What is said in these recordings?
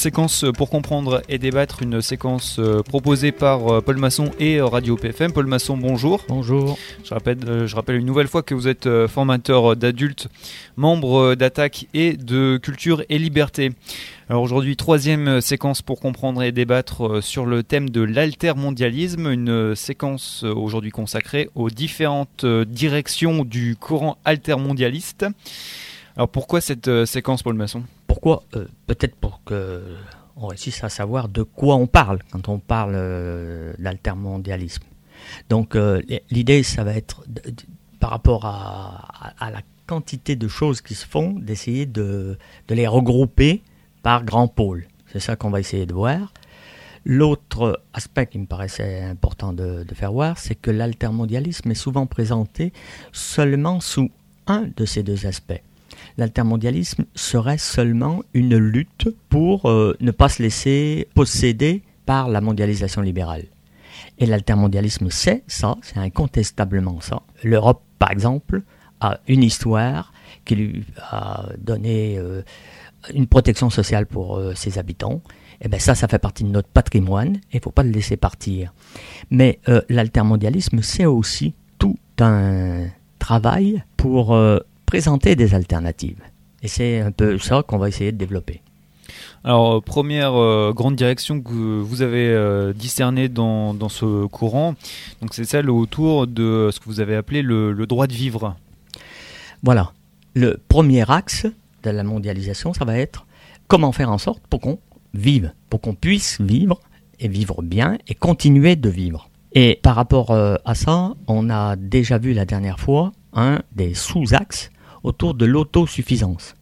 séquence pour comprendre et débattre, une séquence proposée par Paul Masson et Radio PFM. Paul Masson, bonjour. Bonjour. Je rappelle une nouvelle fois que vous êtes formateur d'adultes, membre d'Attaque et de Culture et Liberté. Alors aujourd'hui, troisième séquence pour comprendre et débattre sur le thème de l'altermondialisme, une séquence aujourd'hui consacrée aux différentes directions du courant altermondialiste. Alors pourquoi cette séquence, Paul Masson ? Pourquoi peut-être pour qu'on réussisse à savoir de quoi on parle quand on parle d'altermondialisme. Donc l'idée, ça va être, par rapport à la quantité de choses qui se font, d'essayer de les regrouper par grands pôles. C'est ça qu'on va essayer de voir. L'autre aspect qui me paraissait important de faire voir, c'est que l'altermondialisme est souvent présenté seulement sous un de ces deux aspects. L'altermondialisme serait seulement une lutte pour ne pas se laisser posséder par la mondialisation libérale. Et l'altermondialisme, c'est ça, c'est incontestablement ça. L'Europe, par exemple, a une histoire qui lui a donné une protection sociale pour ses habitants. Et bien ça fait partie de notre patrimoine et il ne faut pas le laisser partir. Mais l'altermondialisme, c'est aussi tout un travail pour présenter des alternatives. Et c'est un peu ça qu'on va essayer de développer. Alors, première grande direction que vous avez discernée dans ce courant, donc c'est celle autour de ce que vous avez appelé le droit de vivre. Voilà. Le premier axe de la mondialisation, ça va être comment faire en sorte pour qu'on vive, pour qu'on puisse vivre et vivre bien et continuer de vivre. Et par rapport à ça, on a déjà vu la dernière fois un des sous-axes autour de l'autosuffisance.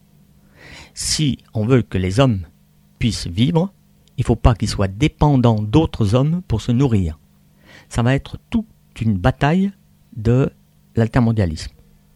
Si on veut que les hommes puissent vivre, il ne faut pas qu'ils soient dépendants d'autres hommes pour se nourrir. Ça va être toute une bataille de l'altermondialisme.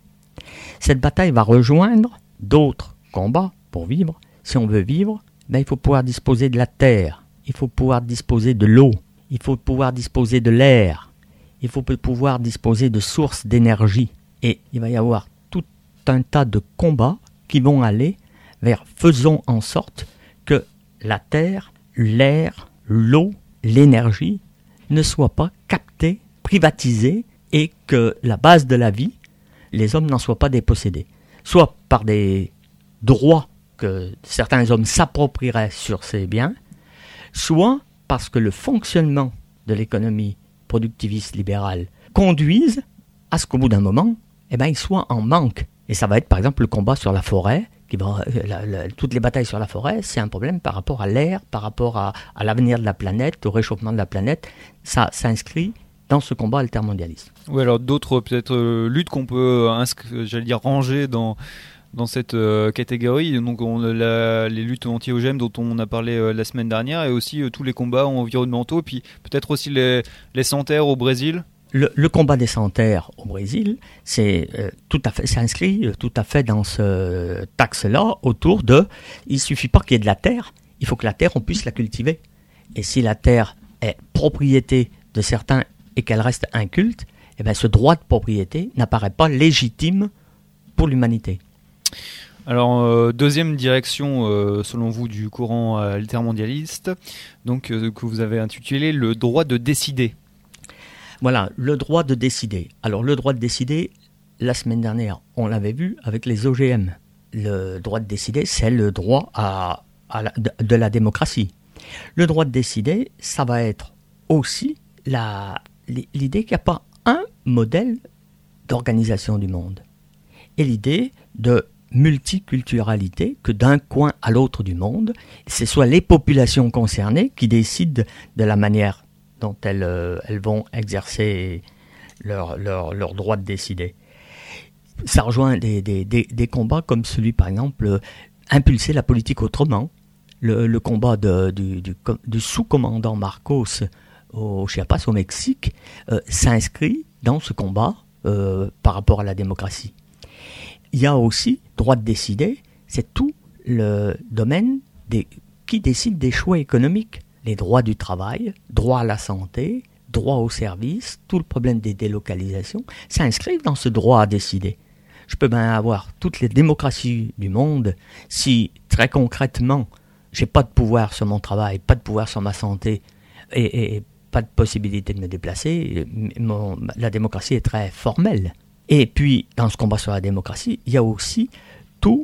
Cette bataille va rejoindre d'autres combats pour vivre. Si on veut vivre, il faut pouvoir disposer de la terre, il faut pouvoir disposer de l'eau, il faut pouvoir disposer de l'air, il faut pouvoir disposer de sources d'énergie. Et il va y avoir tout un tas de combats qui vont aller vers faisons en sorte que la terre, l'air, l'eau, l'énergie ne soient pas captés, privatisés et que la base de la vie, les hommes n'en soient pas dépossédés. Soit par des droits que certains hommes s'approprieraient sur ces biens, soit parce que le fonctionnement de l'économie productiviste libérale conduise à ce qu'au bout d'un moment, ils soient en manque. Et ça va être par exemple le combat sur la forêt, toutes les batailles sur la forêt, c'est un problème par rapport à l'air, par rapport à l'avenir de la planète, au réchauffement de la planète. Ça s'inscrit dans ce combat altermondialiste. Oui, alors d'autres peut-être luttes qu'on peut ranger dans cette catégorie, donc les luttes anti-OGM dont on a parlé la semaine dernière, et aussi tous les combats environnementaux, puis peut-être aussi les sans-terre au Brésil. Le combat des sans-terre au Brésil, c'est inscrit tout à fait dans ce axe-là autour de, il suffit pas qu'il y ait de la terre, il faut que la terre on puisse la cultiver. Et si la terre est propriété de certains et qu'elle reste inculte, ce droit de propriété n'apparaît pas légitime pour l'humanité. Alors, deuxième direction, selon vous, du courant altermondialiste, donc que vous avez intitulé le droit de décider. Voilà, le droit de décider. Alors, le droit de décider, la semaine dernière, on l'avait vu avec les OGM. Le droit de décider, c'est le droit de la démocratie. Le droit de décider, ça va être aussi l'idée qu'il n'y a pas un modèle d'organisation du monde. Et l'idée de multiculturalité, que d'un coin à l'autre du monde, ce soit les populations concernées qui décident de la manière dont elles vont exercer leur droit de décider. Ça rejoint des combats comme celui, par exemple, impulser la politique autrement. Le combat du sous-commandant Marcos au Chiapas, au Mexique, s'inscrit dans ce combat par rapport à la démocratie. Il y a aussi droit de décider, c'est tout le domaine qui décide des choix économiques. Les droits du travail, droit à la santé, droit au service, tout le problème des délocalisations s'inscrivent dans ce droit à décider. Je peux bien avoir toutes les démocraties du monde si, très concrètement, j'ai pas de pouvoir sur mon travail, pas de pouvoir sur ma santé et pas de possibilité de me déplacer, la démocratie est très formelle. Et puis, dans ce combat sur la démocratie, il y a aussi tous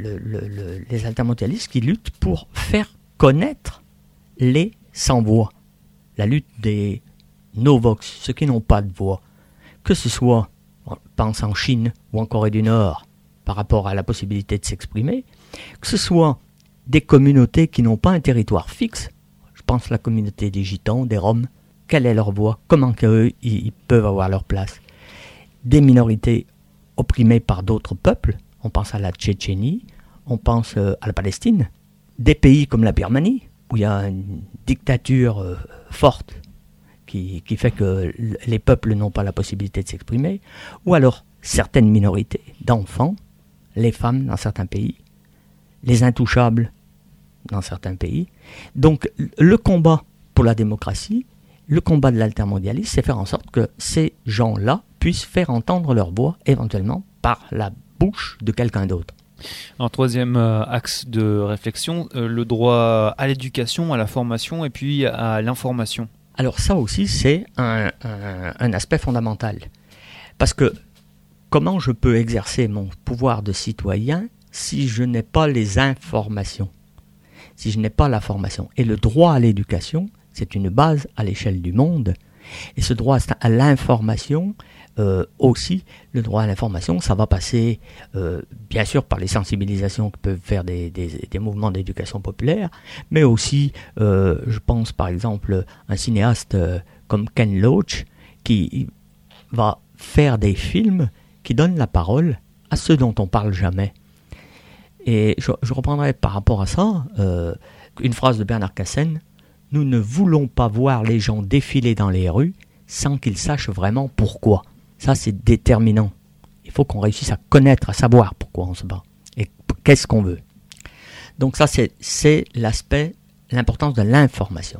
les altermondialistes qui luttent pour faire connaître les sans-voix. La lutte des no-vox, ceux qui n'ont pas de voix. Que ce soit, on pense en Chine ou en Corée du Nord, par rapport à la possibilité de s'exprimer, que ce soit des communautés qui n'ont pas un territoire fixe, je pense à la communauté des Gitans, des Roms, quelle est leur voix, comment ils peuvent avoir leur place. Des minorités opprimées par d'autres peuples, on pense à la Tchétchénie, on pense à la Palestine, des pays comme la Birmanie, où il y a une dictature forte qui fait que les peuples n'ont pas la possibilité de s'exprimer, ou alors certaines minorités d'enfants, les femmes dans certains pays, les intouchables dans certains pays. Donc le combat pour la démocratie, le combat de l'altermondialisme, c'est faire en sorte que ces gens-là puissent faire entendre leur voix, éventuellement par la bouche de quelqu'un d'autre. Un troisième axe de réflexion, le droit à l'éducation, à la formation et puis à l'information. Alors ça aussi, c'est un aspect fondamental. Parce que comment je peux exercer mon pouvoir de citoyen si je n'ai pas les informations, si je n'ai pas la formation? Et le droit à l'éducation, c'est une base à l'échelle du monde. Et ce droit à l'information, aussi, le droit à l'information, ça va passer bien sûr par les sensibilisations que peuvent faire des mouvements d'éducation populaire, mais aussi, je pense par exemple, un cinéaste comme Ken Loach, qui va faire des films qui donnent la parole à ceux dont on parle jamais. Et je reprendrai par rapport à ça une phrase de Bernard Cassen: « Nous ne voulons pas voir les gens défiler dans les rues sans qu'ils sachent vraiment pourquoi. » Ça, c'est déterminant. Il faut qu'on réussisse à connaître, à savoir pourquoi on se bat et qu'est-ce qu'on veut. Donc ça, c'est l'aspect, l'importance de l'information.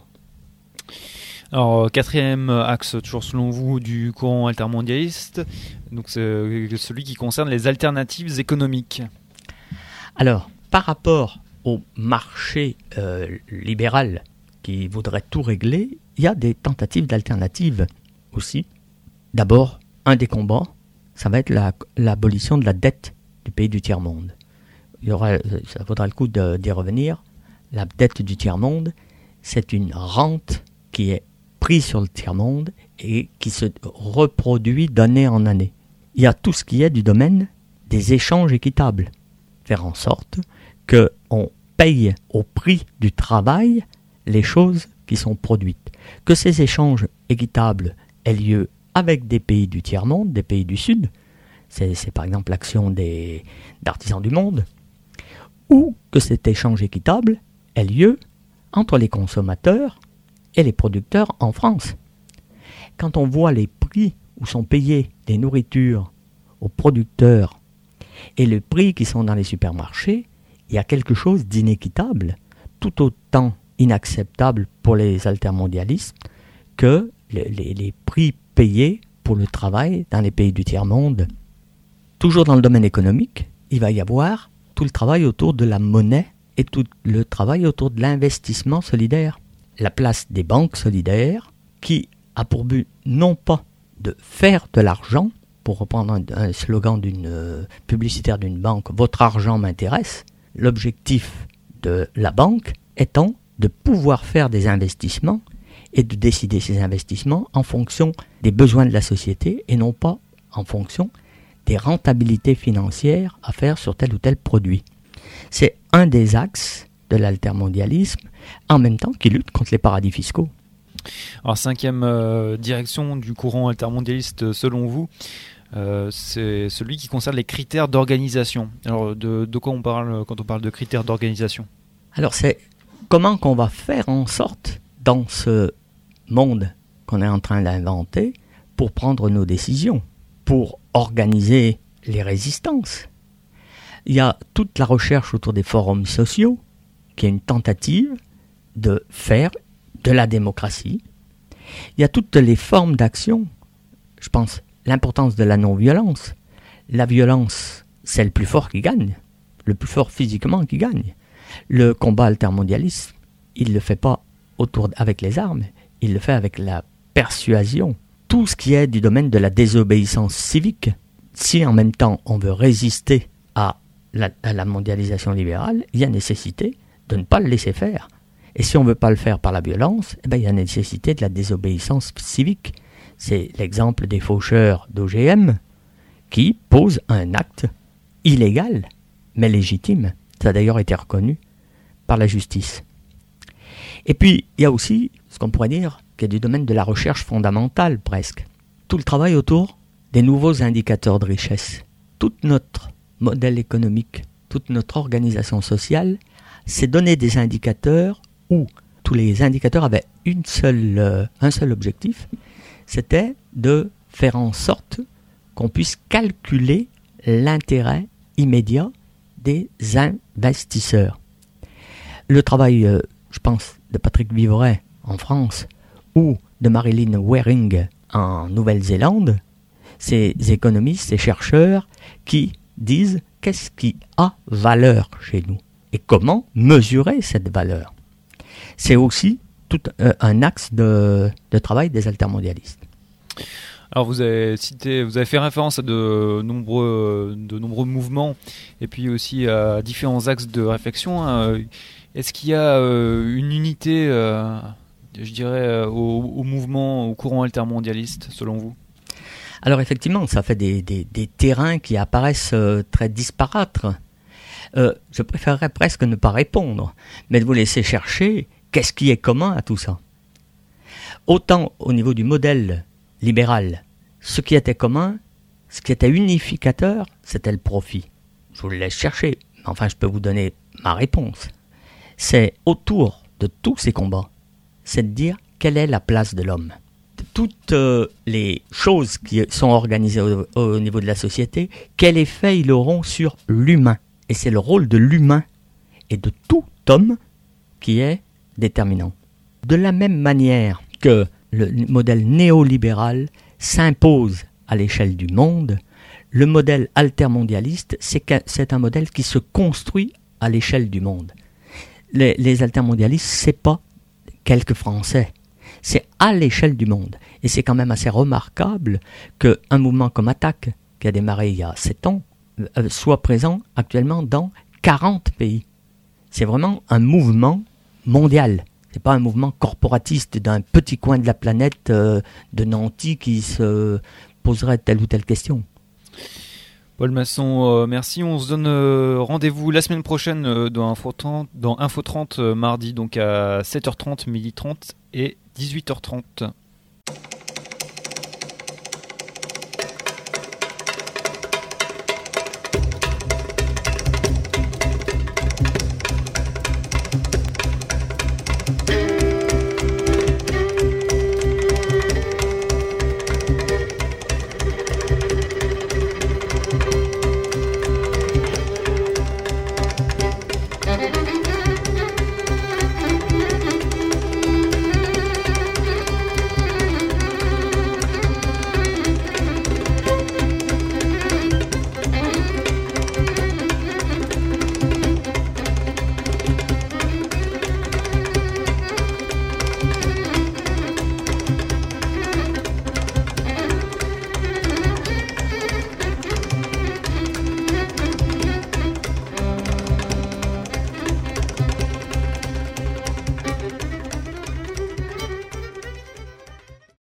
Alors, quatrième axe, toujours selon vous, du courant altermondialiste, donc c'est celui qui concerne les alternatives économiques. Alors, par rapport au marché libéral qui voudrait tout régler, il y a des tentatives d'alternatives aussi. D'abord, un des combats, ça va être l'abolition de la dette du pays du tiers-monde. Ça vaudra le coup d'y revenir. La dette du tiers-monde, c'est une rente qui est prise sur le tiers-monde et qui se reproduit d'année en année. Il y a tout ce qui est du domaine des échanges équitables. Faire en sorte qu'on paye au prix du travail les choses qui sont produites. Que ces échanges équitables aient lieu avec des pays du tiers-monde, des pays du Sud, c'est par exemple l'action d'artisans du monde, ou que cet échange équitable ait lieu entre les consommateurs et les producteurs en France. Quand on voit les prix où sont payées les nourritures aux producteurs et les prix qui sont dans les supermarchés, il y a quelque chose d'inéquitable, tout autant inacceptable pour les altermondialistes que les prix payés pour le travail dans les pays du tiers-monde. Toujours dans le domaine économique, il va y avoir tout le travail autour de la monnaie et tout le travail autour de l'investissement solidaire. La place des banques solidaires qui a pour but non pas de faire de l'argent, pour reprendre un slogan publicitaire d'une banque, votre argent m'intéresse, l'objectif de la banque étant de pouvoir faire des investissements et de décider ces investissements en fonction des besoins de la société et non pas en fonction des rentabilités financières à faire sur tel ou tel produit. C'est un des axes de l'altermondialisme, en même temps qui lutte contre les paradis fiscaux. Alors, cinquième direction du courant altermondialiste selon vous, c'est celui qui concerne les critères d'organisation. Alors, de quoi on parle quand on parle de critères d'organisation ? Alors, c'est comment qu'on va faire en sorte, dans ce monde qu'on est en train d'inventer, pour prendre nos décisions, pour organiser les résistances. Il y a toute la recherche autour des forums sociaux, qui est une tentative de faire de la démocratie. Il y a toutes les formes d'action. Je pense l'importance de la non-violence. La violence, c'est le plus fort qui gagne, le plus fort physiquement qui gagne. Le combat altermondialiste, il ne le fait pas avec les armes, il le fait avec la persuasion. Tout ce qui est du domaine de la désobéissance civique, si en même temps on veut résister à la mondialisation libérale, il y a nécessité de ne pas le laisser faire. Et si on ne veut pas le faire par la violence, il y a nécessité de la désobéissance civique. C'est l'exemple des faucheurs d'OGM qui posent un acte illégal, mais légitime. Ça a d'ailleurs été reconnu par la justice. Et puis, il y a aussi ce qu'on pourrait dire qui est du domaine de la recherche fondamentale presque. Tout le travail autour des nouveaux indicateurs de richesse. Tout notre modèle économique, toute notre organisation sociale s'est donné des indicateurs où tous les indicateurs avaient un seul objectif, c'était de faire en sorte qu'on puisse calculer l'intérêt immédiat des investisseurs. Le travail, je pense, de Patrick Vivray en France ou de Marilyn Waring en Nouvelle-Zélande, ces économistes, ces chercheurs qui disent qu'est-ce qui a valeur chez nous et comment mesurer cette valeur. C'est aussi tout un axe de travail des altermondialistes. Alors vous avez fait référence à de nombreux mouvements et puis aussi à différents axes de réflexion. Est-ce qu'il y a une unité, je dirais, au mouvement, au courant altermondialiste, selon vous ? Alors effectivement, ça fait des terrains qui apparaissent très disparates. Je préférerais presque ne pas répondre, mais de vous laisser chercher qu'est-ce qui est commun à tout ça. Autant au niveau du modèle libéral, ce qui était commun, ce qui était unificateur, c'était le profit. Je vous le laisse chercher, mais enfin je peux vous donner ma réponse. C'est autour de tous ces combats, c'est de dire quelle est la place de l'homme. Toutes les choses qui sont organisées au niveau de la société, quel effet ils auront sur l'humain. Et c'est le rôle de l'humain et de tout homme qui est déterminant. De la même manière que le modèle néolibéral s'impose à l'échelle du monde, le modèle altermondialiste, c'est un modèle qui se construit à l'échelle du monde. Les altermondialistes, c'est pas quelques Français, c'est à l'échelle du monde. Et c'est quand même assez remarquable qu'un mouvement comme Attac, qui a démarré il y a 7 ans, soit présent actuellement dans 40 pays. C'est vraiment un mouvement mondial. C'est pas un mouvement corporatiste d'un petit coin de la planète de Nanty qui se poserait telle ou telle question. Paul Masson, merci. On se donne rendez-vous la semaine prochaine dans Info 30 mardi, donc à 7h30, 12h30 et 18h30.